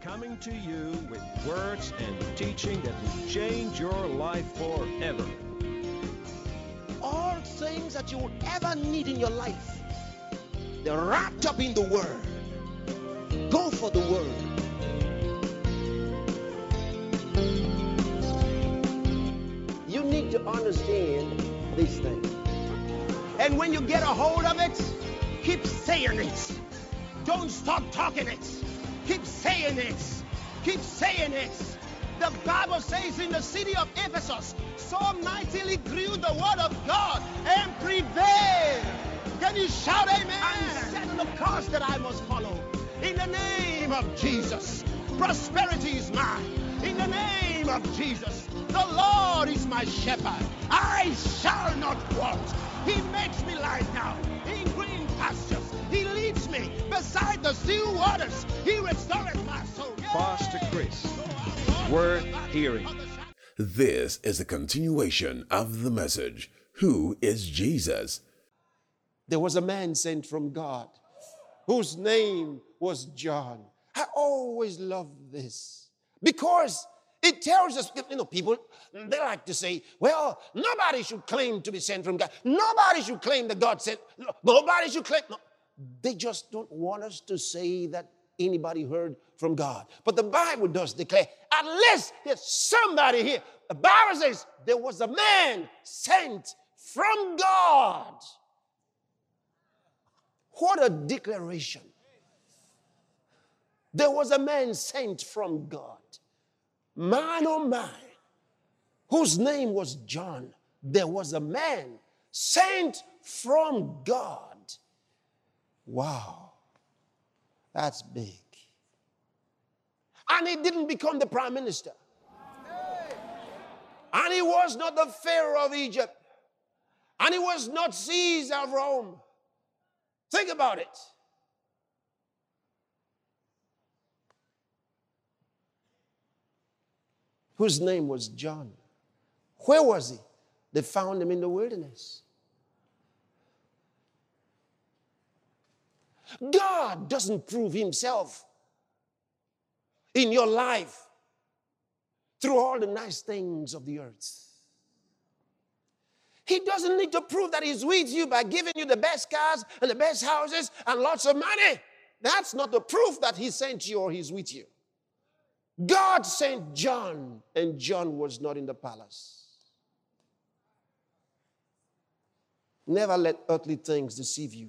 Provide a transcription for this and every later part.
coming to you with words and teaching that will change your life forever. All things that you would ever need in your life, they're wrapped up in the Word. Go for the Word. You need to understand these things. And when you get a hold of it, keep saying it. Don't stop talking it. Keep saying it. Keep saying it. The Bible says in the city of Ephesus, so mightily grew the word of God and prevailed. Can you shout amen? I'm setting the course that I must follow. In the name of Jesus, prosperity is mine. In the name of Jesus, the Lord is my shepherd. I shall not want. He makes me lie down in green pastures. He leads me beside the still waters. He restoreth my soul. Pastor Chris, worth hearing. This is a continuation of the message, Who is Jesus? There was a man sent from God whose name was John. I always love this because it tells us, people, they like to say, well, nobody should claim to be sent from God. Nobody should claim that God sent. Nobody should claim. No. They just don't want us to say that anybody heard from God. But the Bible does declare, at least there's somebody here. The Bible says there was a man sent from God. What a declaration. There was a man sent from God. Man, oh man, whose name was John. There was a man sent from God. Wow, that's big. And he didn't become the prime minister. And he was not the Pharaoh of Egypt. And he was not Caesar of Rome. Think about it. Whose name was John. Where was he? They found him in the wilderness. God doesn't prove himself in your life through all the nice things of the earth. He doesn't need to prove that he's with you by giving you the best cars and the best houses and lots of money. That's not the proof that he sent you or he's with you. God sent John, and John was not in the palace. Never let earthly things deceive you.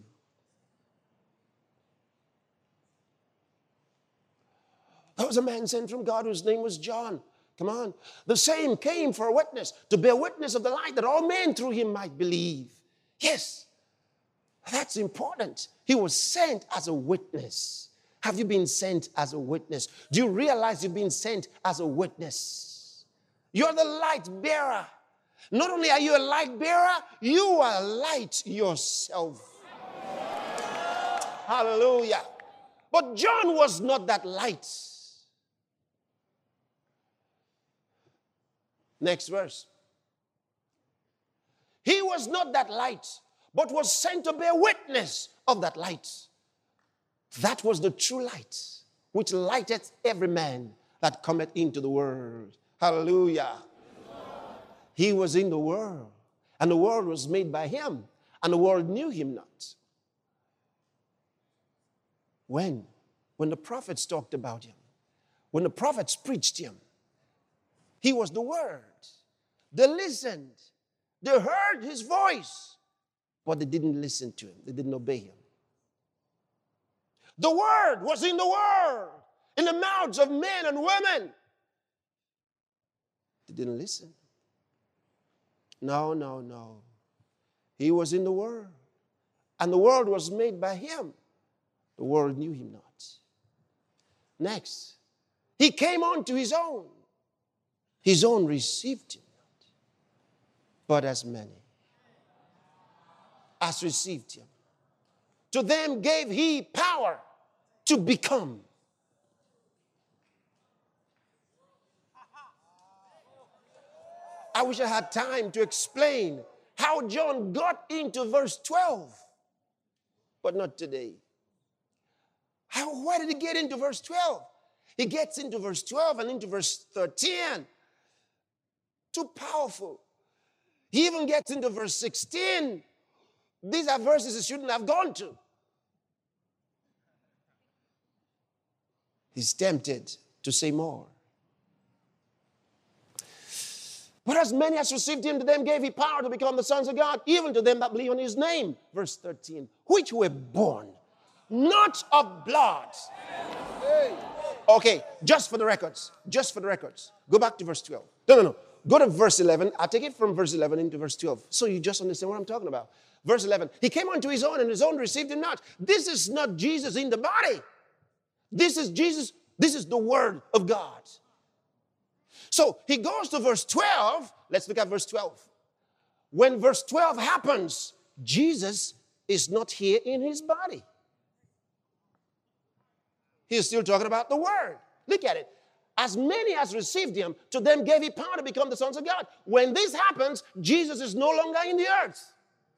There was a man sent from God whose name was John. Come on. The same came for a witness, to bear witness of the light, that all men through him might believe. Yes, that's important. He was sent as a witness. Have you been sent as a witness? Do you realize you've been sent as a witness? You're the light bearer. Not only are you a light bearer, you are light yourself. Hallelujah. But John was not that light. Next verse. He was not that light, but was sent to bear witness of that light. That was the true light, which lighteth every man that cometh into the world. Hallelujah. He was in the world, and the world was made by him, and the world knew him not. When the prophets talked about him, when the prophets preached him, he was the Word. They listened. They heard his voice, but they didn't listen to him. They didn't obey him. The Word was in the world, in the mouths of men and women. They didn't listen. No. He was in the world, and the world was made by him. The world knew him not. Next, he came unto his own. His own received him not. But as many as received him, to them gave he power to become. I wish I had time to explain how John got into verse 12, but not today. Why did he get into verse 12? He gets into verse 12 and into verse 13. Too powerful. He even gets into verse 16. These are verses he shouldn't have gone to. He's tempted to say more. But as many as received him, to them gave he power to become the sons of God, even to them that believe on his name. Verse 13. Which were born not of blood. Okay, just for the records. Go back to verse 12. No. Go to verse 11. I'll take it from verse 11 into verse 12. So you just understand what I'm talking about. Verse 11. He came unto his own, and his own received him not. This is not Jesus in the body. This is Jesus. This is the word of God. So he goes to verse 12. Let's look at verse 12. When verse 12 happens, Jesus is not here in his body. He's still talking about the word. Look at it. As many as received him, to them gave he power to become the sons of God. When this happens, Jesus is no longer in the earth.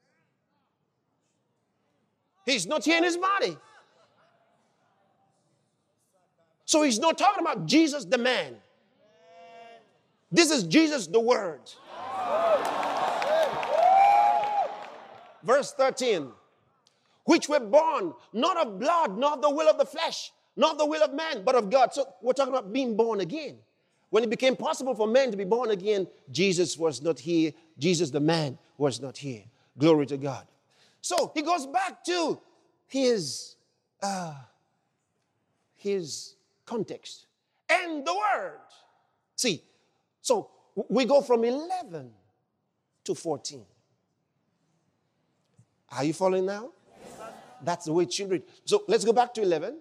He's not here in his body. So he's not talking about Jesus the man. This is Jesus the word. Verse 13. Which were born not of blood, nor of the will of the flesh, not the will of man, but of God. So we're talking about being born again. When it became possible for men to be born again, Jesus was not here. Jesus the man was not here. Glory to God. So he goes back to his context. And the word. See, so we go from 11 to 14. Are you following now? That's the way it should read. So let's go back to 11.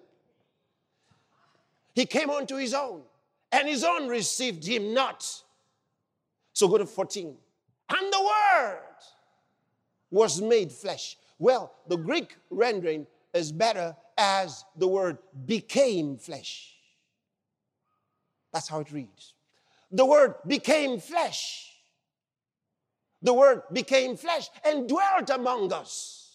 He came unto his own, and his own received him not. So go to 14. And the word was made flesh. Well, the Greek rendering is better as the word became flesh. That's how it reads. The word became flesh. The word became flesh and dwelt among us.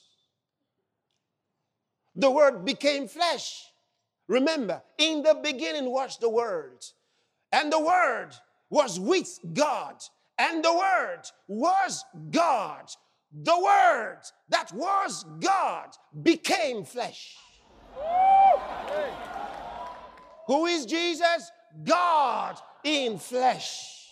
The word became flesh. Remember, in the beginning was the Word, and the Word was with God, and the Word was God. The Word that was God became flesh. Who is Jesus? God in flesh.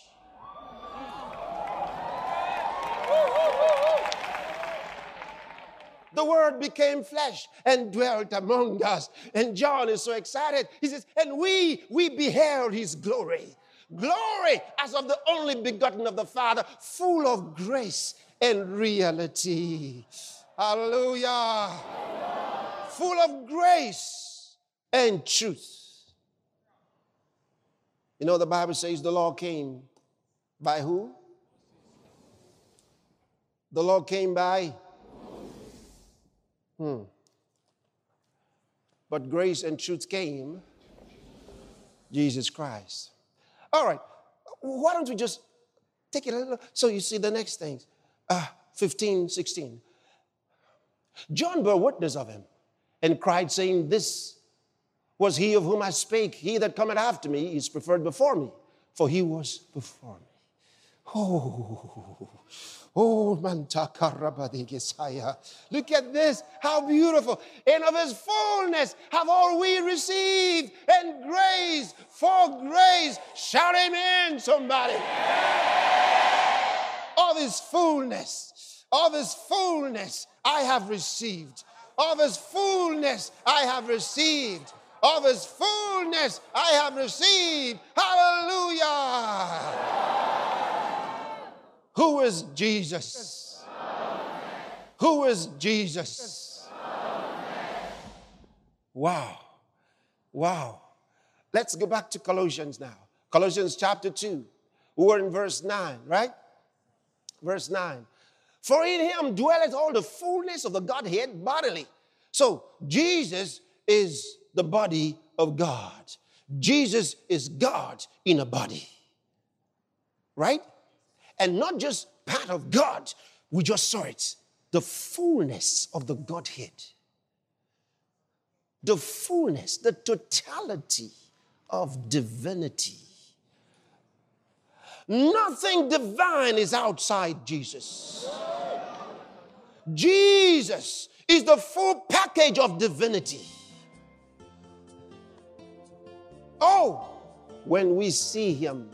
The Word became flesh and dwelt among us. And John is so excited. He says, and we beheld his glory. Glory as of the only begotten of the Father, full of grace and reality. Hallelujah. Full of grace and truth. You know, the Bible says the law came by who? The law came by But grace and truth came, Jesus Christ. All right, why don't we just take it a little, so you see the next things. 15, 16. John bore witness of him and cried, saying, this was he of whom I spake. He that cometh after me is preferred before me, for he was before me. Mantakarabadigesaya. Look at this, how beautiful. And of his fullness have all we received, and grace for grace. Shout amen, somebody. Of his fullness I have received. Of his fullness I have received. Of his fullness I have received. Hallelujah. Who is Jesus? Who is Jesus? Wow. Let's go back to Colossians now. Colossians chapter 2. We're in verse 9, right? Verse 9. For in him dwelleth all the fullness of the Godhead bodily. So Jesus is the body of God. Jesus is God in a body. Right? And not just part of God. We just saw it. The fullness of the Godhead. The fullness, the totality of divinity. Nothing divine is outside Jesus. Jesus is the full package of divinity. Oh, when we see him,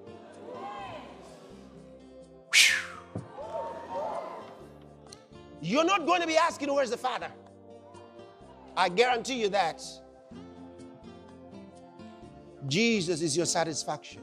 you're not going to be asking, where's the Father? I guarantee you that. Jesus is your satisfaction.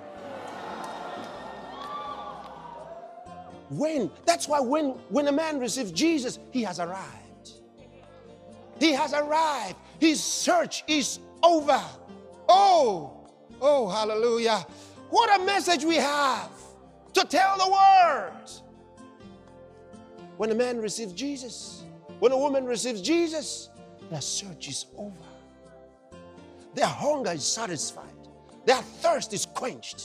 That's why when a man receives Jesus, he has arrived. He has arrived. His search is over. Oh, hallelujah. What a message we have to tell the world. When a man receives Jesus, when a woman receives Jesus, their search is over. Their hunger is satisfied. Their thirst is quenched.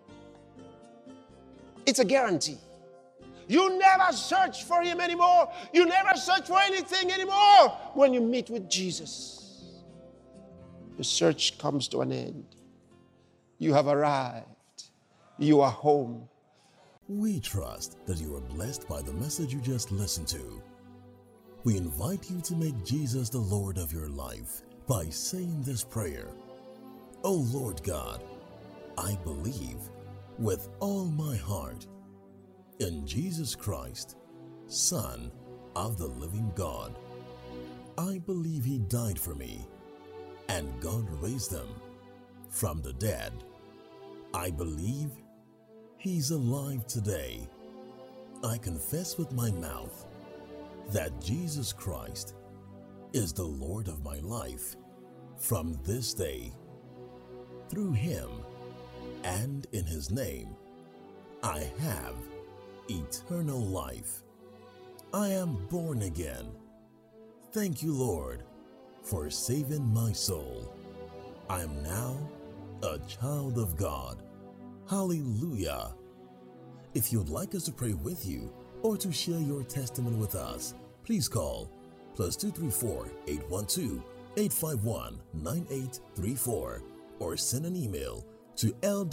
It's a guarantee. You never search for him anymore. You never search for anything anymore when you meet with Jesus. The search comes to an end. You have arrived. You are home. We trust that you are blessed by the message you just listened to. We invite you to make Jesus the Lord of your life by saying this prayer. Oh Lord God, I believe with all my heart in Jesus Christ, Son of the living God. I believe he died for me, and God raised him from the dead. I believe he's alive today. I confess with my mouth that Jesus Christ is the Lord of my life from this day. Through him and in his name, I have eternal life. I am born again. Thank you, Lord, for saving my soul. I am now a child of God. Hallelujah. If you'd like us to pray with you or to share your testimony with us, please call +234 812 851 9834 or send an email to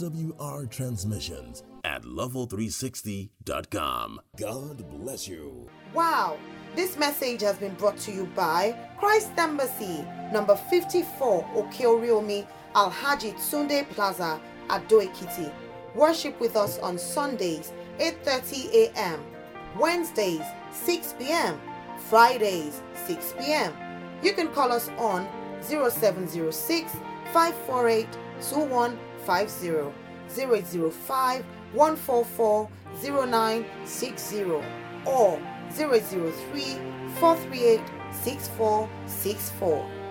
lwrtransmissions@level360.com. God bless you. Wow, this message has been brought to you by Christ Embassy, number 54, Okeoriomi, Alhaji Tsunde Plaza, Ado Ekiti. Worship with us on Sundays, 8:30 a.m., Wednesdays, 6 p.m., Fridays, 6 p.m. You can call us on 0706 548 2150, 0805 144 0960, or 003 438 6464.